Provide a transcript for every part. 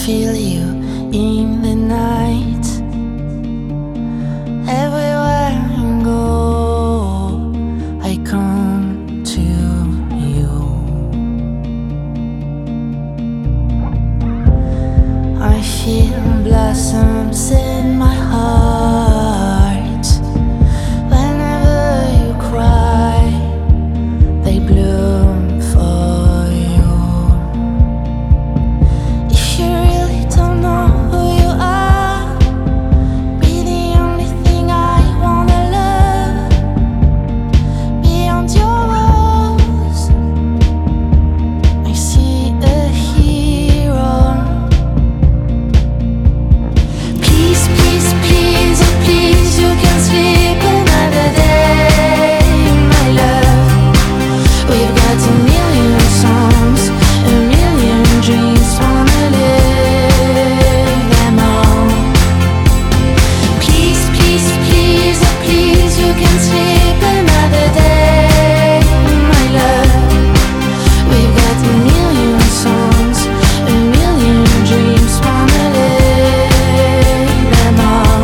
feel you in the night. Everywhere I go, I come to you. I feel blossoms in my heart. Whenever you cry, they bloom for you. If you really don't know who you are, be the only thing I wanna love. Beyond your walls, I see a hero. Please, please, please, oh please, you can sleep another day, my love. We've got a million songs, a million dreams, wanna live them all. Please, please, please, oh please, you can sleep another day, my love. We've got a million songs, a million dreams, wanna live them all.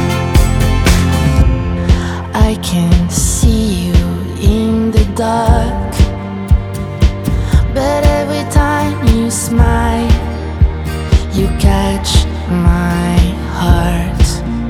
I can see you in the dark, but every time you smile, you catch my heart.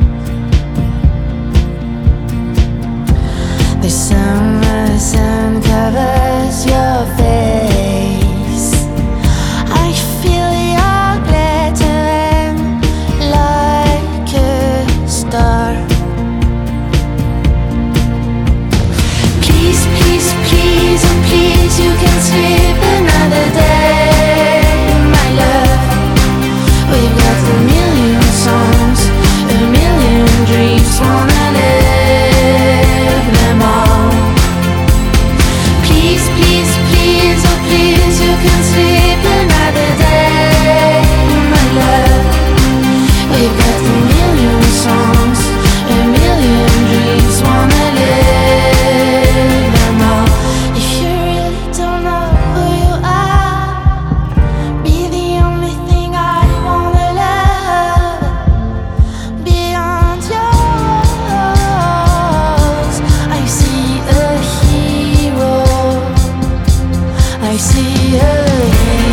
The summer sun covers your face. I feel your glittering like a star. Please, please, please, oh please, you can sleep another day, my love. We've got a million songs, a million dreams, wanna live them all. Please, please, please, oh please, you can sleep another day, my love. We've got a million songs, a million dreams, wanna live them all. If you really don't know who you are, be the only thing I wanna love. Beyond your walls, I see a hero. I see a hero.